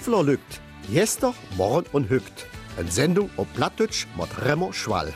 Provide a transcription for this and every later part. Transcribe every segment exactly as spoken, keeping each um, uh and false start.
Stiefeler lügt, Jester, Morgen und Hügt. Eine Sendung auf Plattdeutsch mit Remo Schwall.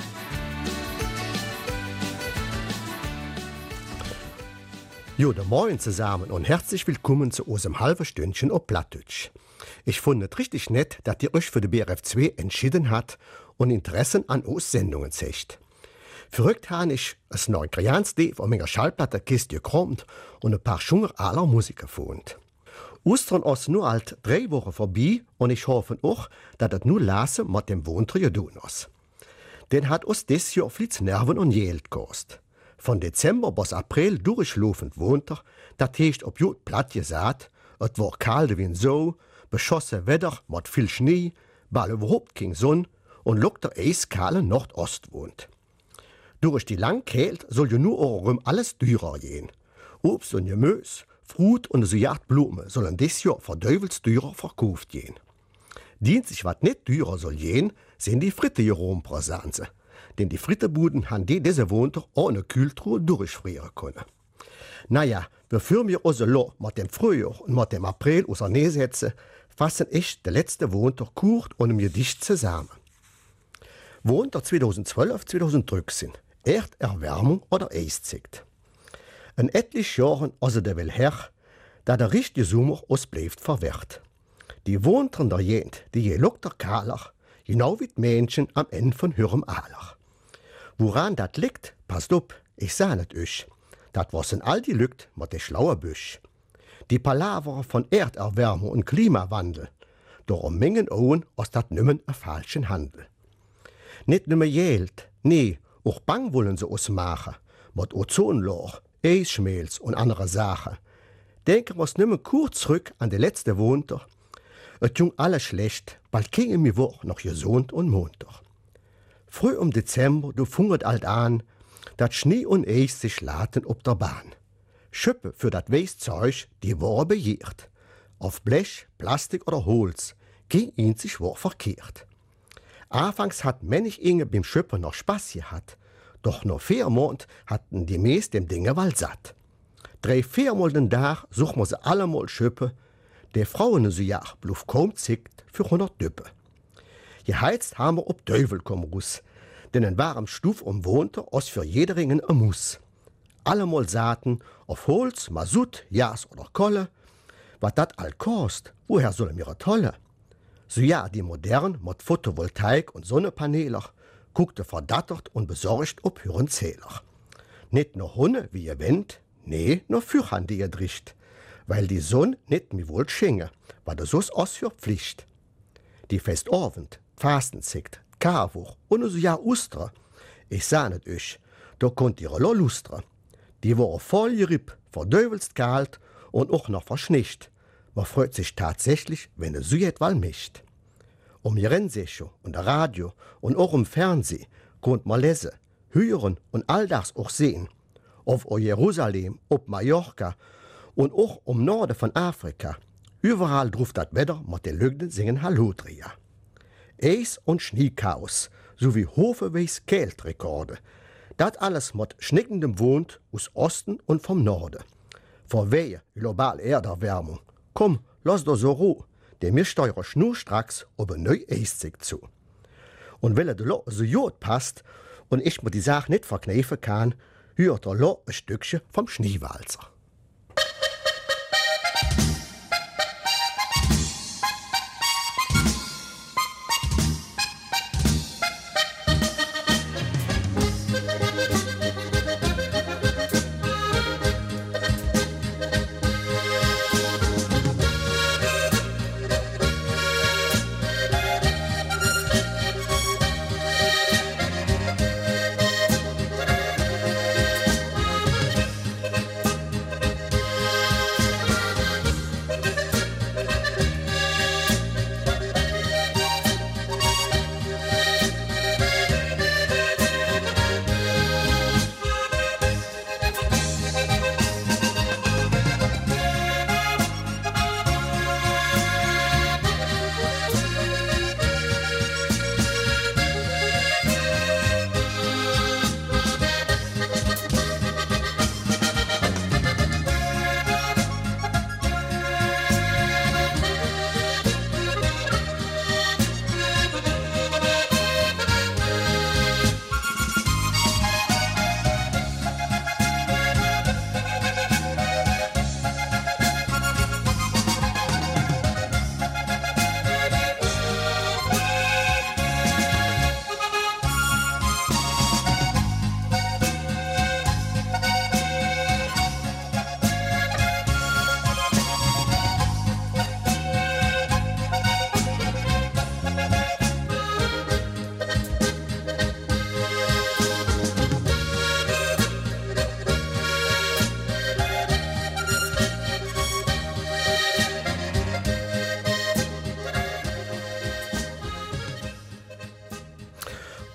Guten Morgen zusammen und herzlich willkommen zu unserem halben Stündchen auf Plattdeutsch. Ich fand es richtig nett, dass ihr euch für die B R F zwei entschieden habt und Interessen an uns Sendungen zeigt. Verrückt habe ich ein Neugriansdee von meiner Schallplattenkiste gekommen und ein paar Schunger aller Musiker gefunden. Ostern ist nur halt drei Wochen vorbei und ich hoffe auch, dass das nur lassen mit dem Wohntrio tun ist. Den hat uns dieses Jahr viel Nerven und Geld gekostet. Von Dezember bis April durchlaufend wohnt er, das heißt ob jut platt gesagt, es war kalt wie ein So, beschossen Wetter mit viel Schnee, weil überhaupt keine Sonne und lockt der eiskahle Nordost wohnt. Durch die lange Kälte soll ja nur auch alles teurer gehen. Obst und Gemüse, Frucht und so Blumen sollen dieses Jahr verdeuvels teurer verkauft gehen. Dienstlich was nicht teurer soll gehen, sind die Fritte hier präsent. Denn die Frittebuden haben die diese Wohnter ohne Kühltruhe durchfrieren können. Naja, bevor wir uns mit dem Frühjahr und mit dem April auseinandersetzen, fassen ich der letzte Wohnter kurz und mir dicht zusammen. Wohnter zweitausendzwölf zweitausenddreizehn, Erderwärmung oder Eiszeit. In etlichen Jahren also der will her, da der richtige Sommer uns bleibt verwehrt. Die Wohntern der Jent, die je lockt der Kaler, genau wie die Menschen am Ende von ihrem Aler. Woran dat liegt, passt op, ich sah net euch. Dat wassen all die Lügt mit de schlauer Büsch. Die Palaver von Erderwärmung und Klimawandel. Doch um Mengen Ohren ist dat nimmen a falschen Handel. Nicht nimmer Geld, nee, auch bang wollen sie uns machen. Mit Ozonloch, Eisschmelz und andere Sachen. Denken wir nimmer kurz zurück an die letzte Wohnter. Et jung alles schlecht, bald gingen mir woch noch gesund und munter. Früh um Dezember, du fungert alt an, dat Schnee und Eis sich laten ob der Bahn. Schöppe für dat Weißzeug, die war begehrt. Auf Blech, Plastik oder Holz, ging ihn sich wohl verkehrt. Anfangs hat Männig Inge beim Schöppe noch Spaß gehabt, doch nur vier Monat hatten die meist dem Dinge wald satt. Drei, viermal den Tag suchen wir sie allemal Schöppe, der Frauen so ja bluf kaum zickt für hundert Düppe. Geheizt haben wir ob Teufel komm russ, denn ein warm Stuf umwohnte os für jederingen a Muss. Allemal Saaten auf Holz, Masut, Jas oder Kolle. Was dat all kost, woher soll mir tolle? So ja, die modern mit Photovoltaik und Sonnepaneler guckte verdattert und besorgt ob ihren Zähler. Nicht nur Hunde, wie ihr wendt, nee, nur Füchern, die ihr dricht, weil die Sonne nicht mir wohl schinge, war das sos os für Pflicht. Die Festabend, Fastenzeit, Karwoch und so ja Ustra. Ich sah net euch, da konnt ihre lo lustre. Die war voll geripp, verdövelst kalt und auch noch verschnicht. Man freut sich tatsächlich, wenn es so etwas mischt. Um die Rennsecho und der Radio und auch im Fernsehen konnt man lesen, hören und all das auch sehen. Auf Jerusalem, auf Mallorca und auch um Norden von Afrika. Überall druft das Wetter mit den Lügden singen Hallodria. Eis- und Schneechaos, sowie hofeweis Kältrekorde. Das alles mit schnickendem Wind aus Osten und vom Norden. Vorwehe globale Erderwärmung. Komm, lass doch so Ruhe, denn mir steuern schnurstracks ob ein neu Eiszeit zu. Und weil der Lo so jod passt und ich mir die Sache nicht verkneifen kann, hört der Lo ein Stückchen vom Schneewalzer.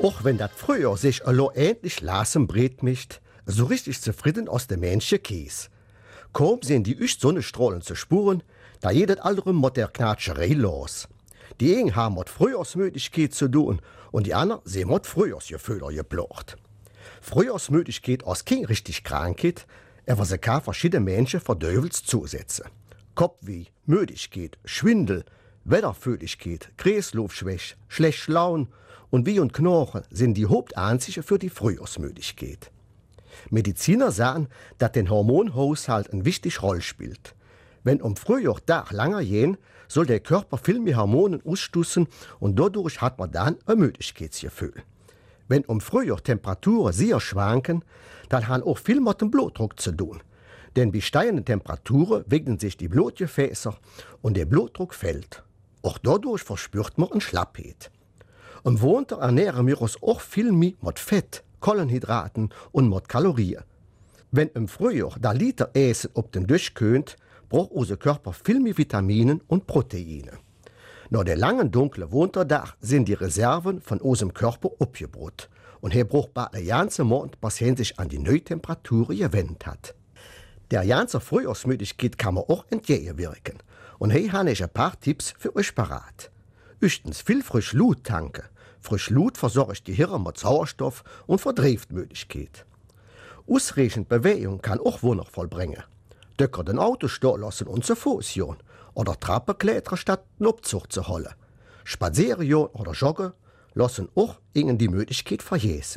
Auch wenn das früher sich allo ähnlich lasem Brett mischt, so richtig zufrieden aus dem Menschen Käse. Kaum sehen die ücht Sonnenstrahlen zu spuren, da jedes andere mit der Knatscherei los. Die einen haben mit Frühjahrsmüdigkeit zu tun und die anderen sehen mit Frühjahrsgefühler geblocht. Frühjahrsmüdigkeit aus kein richtig Krankheit, aber sie kann verschiedene Menschen verdöbels zusetzen. Kopfweh, Müdigkeit, Schwindel, Wetterfühligkeit, Kreislaufschwäche, schlechte Laune und Weh und Knochen sind die Hauptanzeichen für die Frühjahrsmüdigkeit. Mediziner sagen, dass der Hormonhaushalt eine wichtige Rolle spielt. Wenn um Frühjahr Tag langer gehen, soll der Körper viel mehr Hormone ausstoßen und dadurch hat man dann ein Müdigkeitsgefühl. Wenn um Frühjahr Temperaturen sehr schwanken, dann haben auch viel mit dem Blutdruck zu tun. Denn bei steigenden Temperaturen wegen sich die Blutgefäße und der Blutdruck fällt. Auch dadurch verspürt man eine Schlappheit. Im Winter ernähren wir uns auch viel mehr mit Fett, Kohlenhydraten und mit Kalorien. Wenn im Frühjahr der Liter Essen ob den durchkönt, braucht unser Körper viel mehr Vitamine und Proteine. Nach der langen dunklen Wintertag sind die Reserven von unserem Körper abgebrut. Und er braucht bald den ganzen Monat, bis er sich an die neue Temperatur gewöhnt hat. Der ganzen Frühjahrsmüdigkeit kann man auch entgegenwirken. Und hier habe ich ein paar Tipps für euch parat. Erstens viel frisch Blut tanken. Frisch Blut versorgt die Hirn mit Sauerstoff und verdreht Müdigkeit. Ausreichend Bewegung kann auch Wunder vollbringen. Döcker den Auto stehen lassen und zu Fuß gehen. Oder Treppen klettern statt einen Abzug zu holen. Spazieren gehen oder joggen lassen auch ihnen die Möglichkeit vergessen.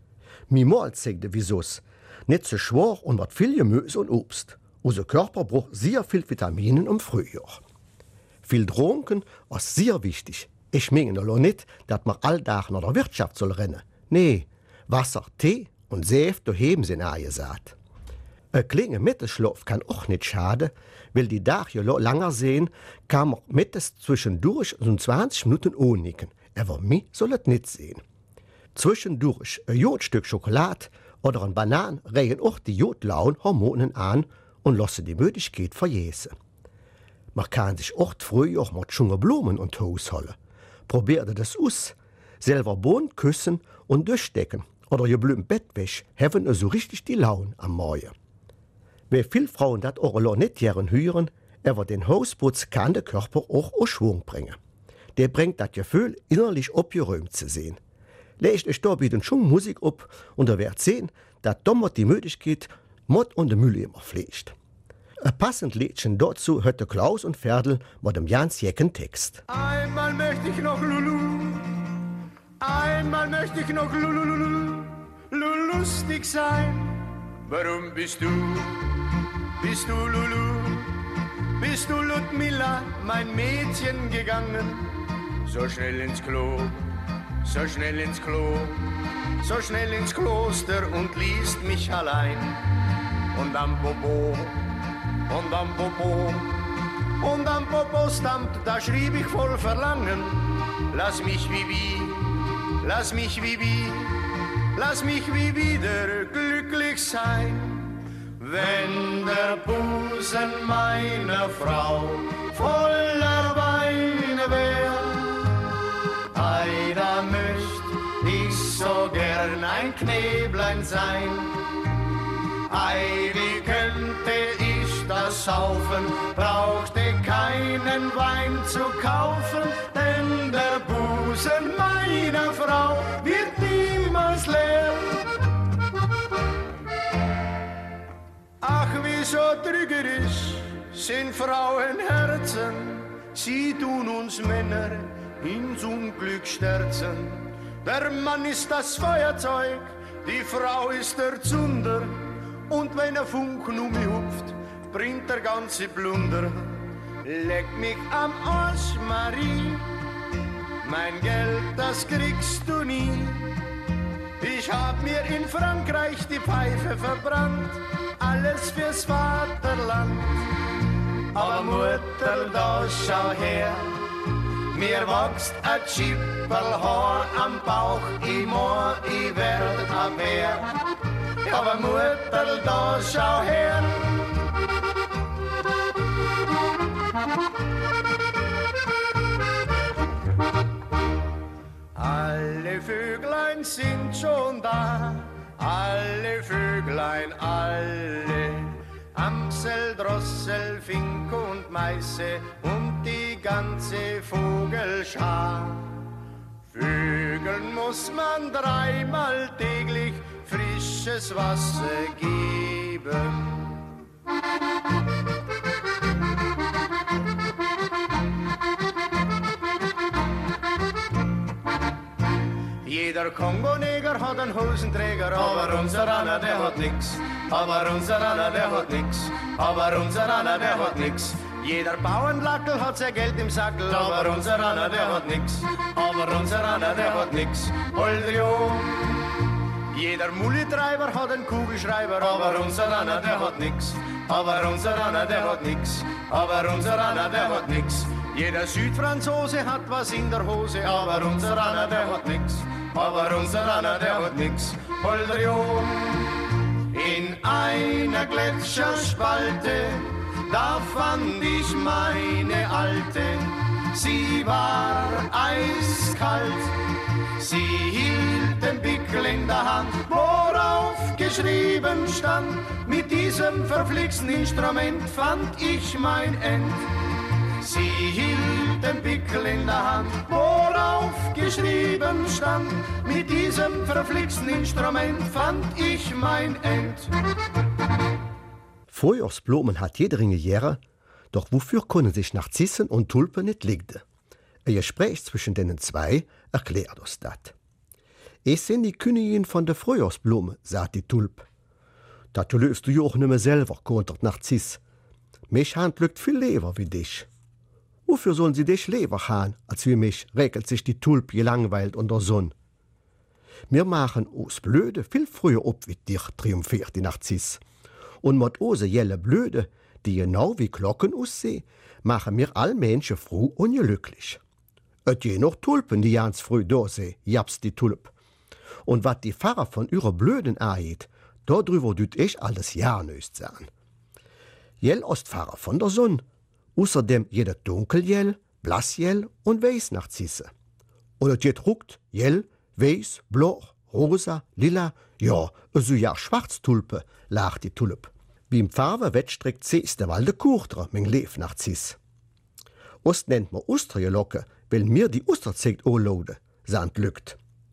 Mi Mahlzeiten wie Sus, nicht zu schwach und mit viel Gemüse und Obst. Unser Körper braucht sehr viel Vitaminen im Frühjahr. Viel Trinken ist sehr wichtig. Ich meine noch nicht, dass man alltag nach der Wirtschaft soll rennen. Nee, Wasser, Tee und Säfte daheim sind angesagt. Ein kleiner Mittagsschlaf kann auch nicht schaden, weil die Tage länger sehen, kann man mittags zwischendurch so zwanzig Minuten annicken. Aber mich soll es nicht sehen. Zwischendurch ein Jodstück Schokolade oder ein Banan regen auch die Jodlaun-Hormonen an und lassen die Müdigkeit vergessen. Man kann sich auch früh auch mit schönen Blumen und Haus holen. Probiert das aus. Selber Bohnen küssen und durchstecken oder ihr blühen Bettwäsche haben so richtig die Laune am Morgen. Weil viele Frauen das auch nicht gern hören, aber den Hausputz kann der Körper auch in Schwung bringen. Der bringt das Gefühl, innerlich abgeräumt zu sehen. Legt euch da bitte schon Musik ab und ihr werdet sehen, dass damit die Möglichkeit Mord und die Mühle immer pflegt. Ein passend Liedchen dazu hört der Klaus und Ferdl mit dem Jans Jecken Text. Einmal möchte ich noch Lulu, einmal möchte ich noch Lulu, Lulu, Lulu lustig sein. Warum bist du, bist du Lulu, bist du Ludmilla, mein Mädchen gegangen? So schnell ins Klo, so schnell ins Klo, so schnell ins Kloster und liest mich allein. Und am Popo, und am Popo, und am Popo-Stamp, da schrieb ich voll Verlangen. Lass mich wie wie, lass mich wie wie, lass mich wie wieder glücklich sein. Wenn der Busen meiner Frau voller Weine wär, ei, da möcht ich so gern ein Knäblein sein. Ei, wie könnte ich das saufen, brauchte keinen Wein zu kaufen, denn der Busen meiner Frau wird niemals leer. Ach, wie so trügerisch sind Frauenherzen, sie tun uns Männer ins Unglück stürzen. Der Mann ist das Feuerzeug, die Frau ist der Zunder, und wenn er Funken um mich hupft, bringt der ganze Plunder. Leck mich am Arsch, Marie, mein Geld, das kriegst du nie. Ich hab mir in Frankreich die Pfeife verbrannt, alles fürs Vaterland. Aber Mutter, da schau her, mir wächst ein Schipperlhaar am Bauch, ich muss, ich werd a Bär. Aber Mutter, da schau her. Alle Vögel Vöglein sind schon da, alle Vöglein, alle. Amsel, Drossel, Fink und Meiße und die ganze Vogelschar. Vögeln muss man dreimal täglich frisches Wasser geben. Jeder Kongo-Neger hat einen Hosenträger, aber unser Anna, der hat nix. Aber unser Anna, der hat nix. Aber unser Anna, der hat nix. Jeder Bauernlackel hat sein Geld im Sackel, aber unser Anna, der hat nix. Aber unser Anna, der hat nix. Holdrio. Jeder Mullitreiber hat einen Kugelschreiber, aber unser Anna, der hat nix. Aber unser Anna, der hat nix. Aber unser Anna, der hat nix. Jeder Südfranzose hat was in der Hose, aber unser Anna, der hat nix. Aber unser Anna, der hat nix. Holdrio. In einer Gletscherspalte, da fand ich meine Alte. Sie war eiskalt, sie hielt den Pickel in der Hand, worauf geschrieben stand: Mit diesem verflixten Instrument fand ich mein End. Sie hielt den Pickel in der Hand, worauf geschrieben stand: Mit diesem verflixten Instrument fand ich mein End. Frühjahrsblumen hat jede Ringe Jähre, doch wofür können sich Narzissen und Tulpen nicht liegen? Ein Gespräch zwischen denen zwei erklärt uns das. Ich bin die Königin von der Frühjahrsblume, sagt die Tulp. Das löst du ja auch nicht mehr selber, kontert Narziss. Mich Hand lügt viel lieber wie dich. Wofür sollen sie dich lieber haben, als wie mich, räkelt sich die Tulp gelangweilt unter Sonn. Wir machen aus Blöde viel früher ab wie dich, triumphiert die Narziss. Und mit ose jelle Blöde, die genau wie Glocken aussehen, machen wir all Menschen froh und glücklich. Et je noch Tulpen, die ganz früh da sehen, japst die Tulp. Und wat die Pfarrer von ihrer Blöden angeht, darüber düt ich alles ja nöst sein. Jell ist Pfarrer von der Sonne, außerdem jeder Dunkeljell, Blassjell und Weißnarzisse. Und et jet ruckt Jell, Weiß, Blau, Rosa, Lila, ja, so ja Schwarztulpe, lacht die Tulp. Beim Farbe wettstreckt sie ist der Walde Kurtre, mein Leef-Narziss. Ost nennt man Osterjelocke, weil mir die Osterzegt anlode, sant lügt.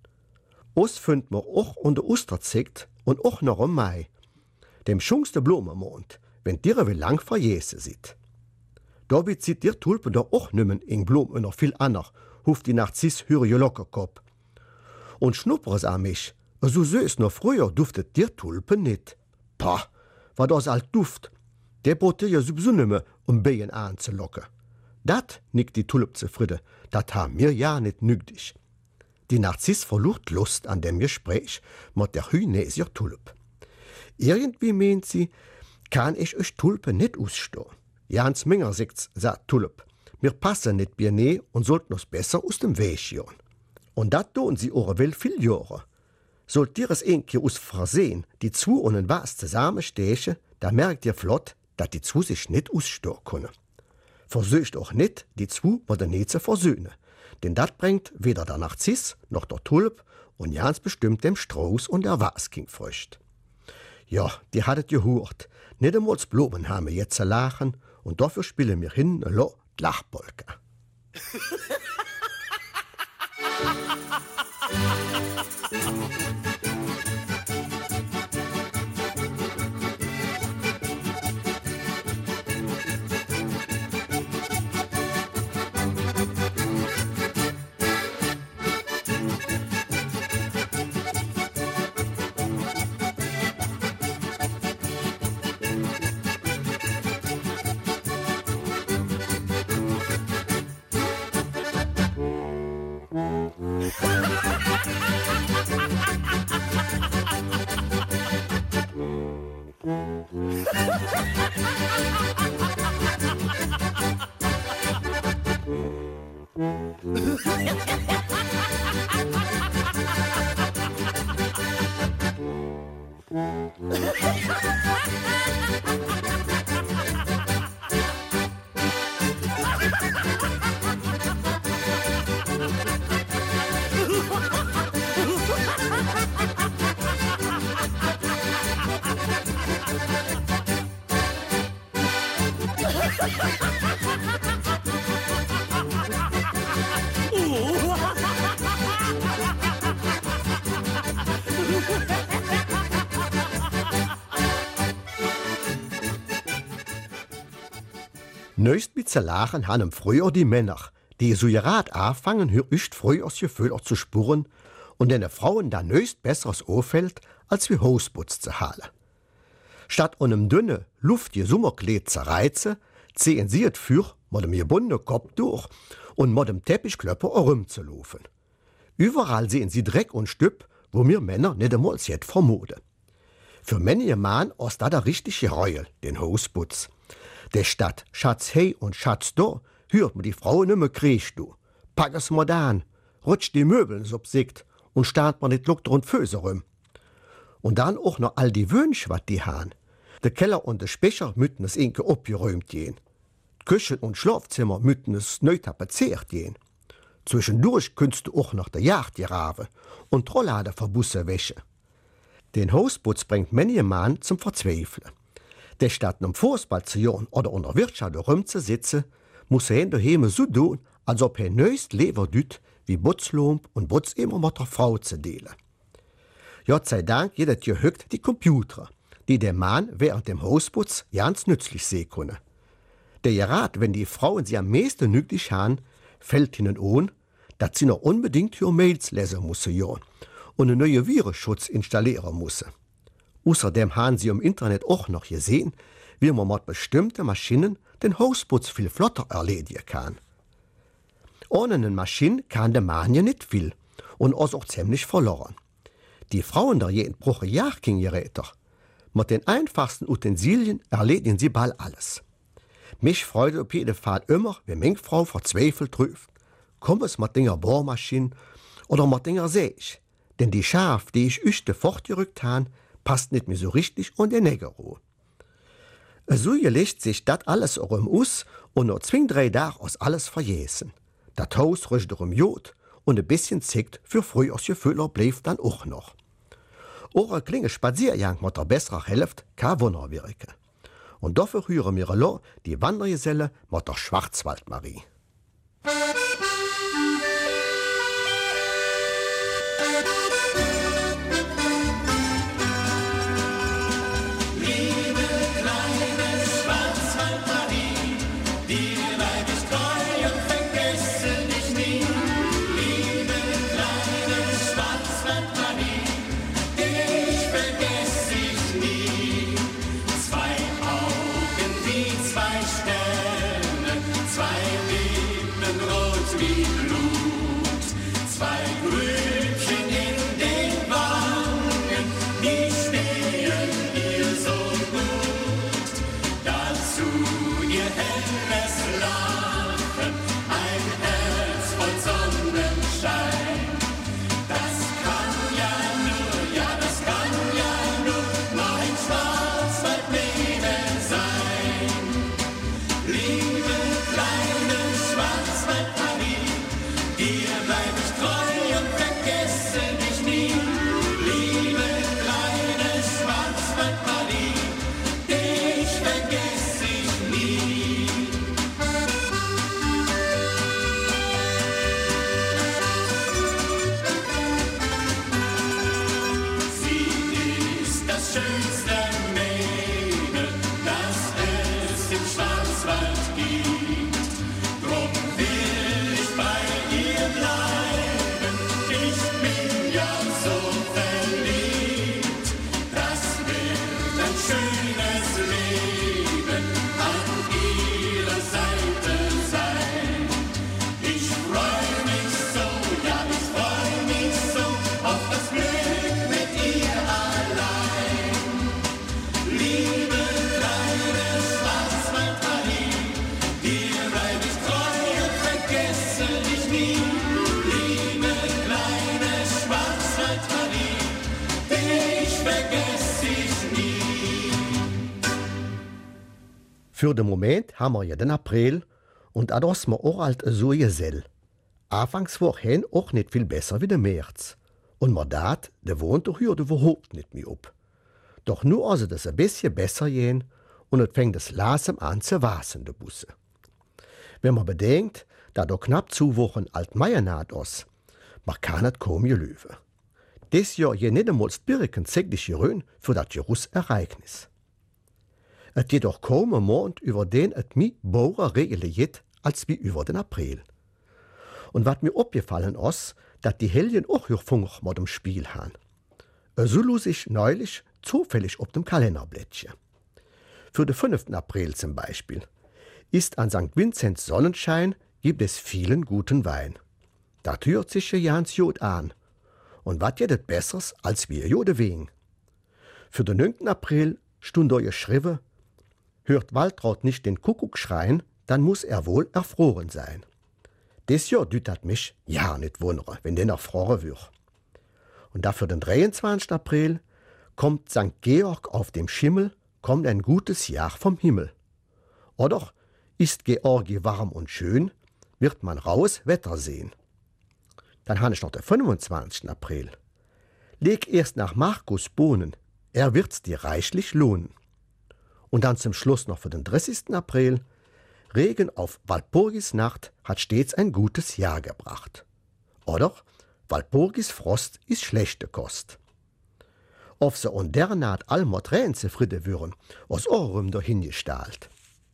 Ost findet man auch unter Osterzegt und auch noch im Mai, dem schönsten Blumenmond, wenn dir wie lang verjäse sieht. Dabei zieht dir Tulpen doch auch nimmen in Blumen noch viel ander, huft die Narziss höre Lockerkopf. Und schnuppers an mich, so süß noch früher duftet dir Tulpen nicht. Pah, war das alt Duft, der bote ja sowieso nimmer, um Beien anzulocken. Dat, nickt die Tulp zufrieden, dat haben mir ja nicht nügdig. Die Narziss verlust Lust an dem Gespräch mit der Hynesier Tulp. Irgendwie meint sie, kann ich euch Tulpen nicht ausstehen. Jans Minger sagt's, sagt Tulp, mir passen nicht bei ne und sollten uns besser aus dem Weg gehen. Und dat tun sie eure Welt viel Jahre. Sollt ihr es einke aus Versehen die zwei und ein was zusammenstechen, da merkt ihr flott, dass die zwei sich nicht ausstehen können. Versucht auch nicht, die zwei mit der Nähe zu versöhnen, denn das bringt weder der Narziss noch der Tulp und ganz bestimmt dem Strauß und der Waskingfrücht. Ja, die hattet gehört, nicht einmal das Blumen haben wir jetzt zu lachen und dafür spielen wir hin eine Lachpolka. Nöst mit zu lachen haben früher die Männer, die so gerad anfangen, hier ücht früh aus Gefühl zu spuren und den Frauen da nöst besseres auffällt, als wie Hausputz zu halen. Statt einem dünne, luftige Sommerkleid zu reizen, ziehen sie es für, mit dem gebundenen Kopf durch und mit dem Teppichklöpper herumzulaufen. Überall sehen sie Dreck und Stüpp, wo mir Männer nicht einmal jetzt vermuten. Für manche Mann ist das der richtige Reul, den Hausputz. Der Stadt Schatz hey und Schatz da, hört man die Frauen nimmer kriegst du. Pack es mal an, rutscht die Möbel so bsickt und starrt man nicht Luck und Füße rum. Und dann auch noch all die Wünsche, wat die han. Der Keller und der Speicher müssen es inke abgeräumt gehen. Küche und Schlafzimmer müssen es neu tapeziert gehen. Zwischendurch könntest du auch noch der Jagd geraven und Trollade verbusse wäsche. Den Hausputz bringt manche Mann zum Verzweifeln. Der statt einem Fußball zu jagen oder unter Wirtschaft rumzusitzen, muss er daheim so tun, als ob er neuest Leber düt, wie Butzlump und Butz immer mit der Frau zu delen. Gott sei Dank jedet gehückt die Computer, die der Mann während dem Hausputz ganz nützlich sehen können. Der Gerat, wenn die Frauen sie am meisten nützlich haben, fällt ihnen an, dass sie noch unbedingt ihre Mails lesen müssen ja, und einen neuen Virenschutz installieren müssen. Außerdem haben sie im Internet auch noch gesehen, wie man mit bestimmten Maschinen den Hausputz viel flotter erledigen kann. Ohne eine Maschine kann der Mann ja nicht viel und ist auch ziemlich verloren. Die Frauen da jeden brauchen Jagdgeräte. Mit den einfachsten Utensilien erledigen sie bald alles. Mich freut auf jeden Fall immer, wenn meine Frau verzweifelt ruft. Komm es mit dinger Bohrmaschine oder mit dinger Säge. Denn die Schaf, die ich üchte fortgerückt han, passt nicht mehr so richtig und der Nägero. So gelegt sich dat alles auch im Us und nur zwing drei Tage aus alles verjesen. Dat Haus riecht um Jod und ein bisschen zickt für früh aus Gefühler blieb dann auch noch. Auch ein kleiner Spaziergang mit der besseren Hälfte kann Wunder wirken. Und dafür hören wir lo die Wandergeselle mit der Schwarzwaldmarie. Für den Moment haben wir ja den April und da ist mir auch halt so gesell. Anfangs war hin auch nicht viel besser wie der März. Und man dat, der wohnt doch hier überhaupt nicht mehr ab. Doch nur also das ein bisschen besser gehen und es fängt es langsam an zu wasen, der Busse. Wenn man bedenkt, da doch knapp zwei Wochen alt Meier naht ist, man kann es kaum gelöwen. Dieses Jahr je nicht einmal das Birken zeitlich geröhnt für das Jerus Ereignis. Et jedoch kaum ein Mond, über den et mi Bauer regele jet, als wie über den April. Und wat mir opgefallen ist, dat die Helden auch hier Funger mit dem Spiel han. So los ich neulich zufällig auf dem Kalenderblättchen. Für den fünften April zum Beispiel ist an Sankt Vinzenz Sonnenschein, gibt es vielen guten Wein. Da hört sich ja ganz Jod an. Und wat jedet Besseres als wir Jode wegen. Für den neunten April stund da geschrieben, hört Waltraud nicht den Kuckuck schreien, dann muss er wohl erfroren sein. Des Jahr düt dat mich ja nicht wundere, wenn den erfroren wird. Und da für den dreiundzwanzigsten April kommt Sankt Georg auf dem Schimmel, kommt ein gutes Jahr vom Himmel. Oder ist Georgi warm und schön, wird man raus Wetter sehen. Dann habe ich noch den fünfundzwanzigsten April. Leg erst nach Markus Bohnen, er wird's dir reichlich lohnen. Und dann zum Schluss noch für den dreißigsten April. Regen auf Walpurgis Nacht hat stets ein gutes Jahr gebracht. Oder Walpurgis Frost ist schlechte Kost. Auf so und der Naht allmer Tränen zufrieden würden, aus Ohrem dahin gestahlt.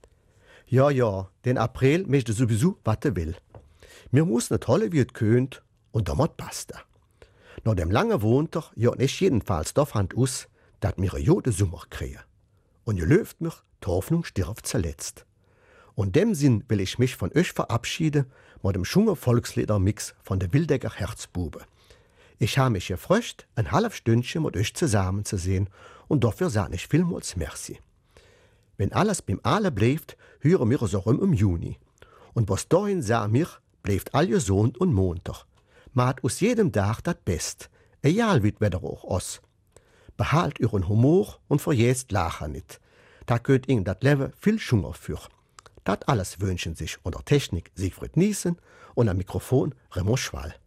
Ja, ja, den April möchte sowieso, was er will. Mir muss nicht holle wie es könnt, und damit passt er. Nach dem langen Winter, ja nicht jedenfalls da fand us, dat mir jode Sommer kriege. Und ihr löft mich, die Hoffnung stirbt zuletzt. Und dem Sinn will ich mich von euch verabschieden mit dem schönen Volksliedermix von der Wildecker Herzbube. Ich habe mich gefreut, ein halbes Stündchen mit euch zusammen zu sehen und dafür sage ich vielmals Merci. Wenn alles beim Alle bleibt, hören wir es auch im Juni. Und was dahin sah mir, bleibt all gesund und Montag. Macht aus jedem Tag das Best, egal wie Wetter auch aus. Behalt euren Humor und vergesst Lachen nicht. Da könnt ihr das Leben viel schöner für. Das alles wünschen sich unter Technik Siegfried Niesen und am Mikrofon Remo Schwall.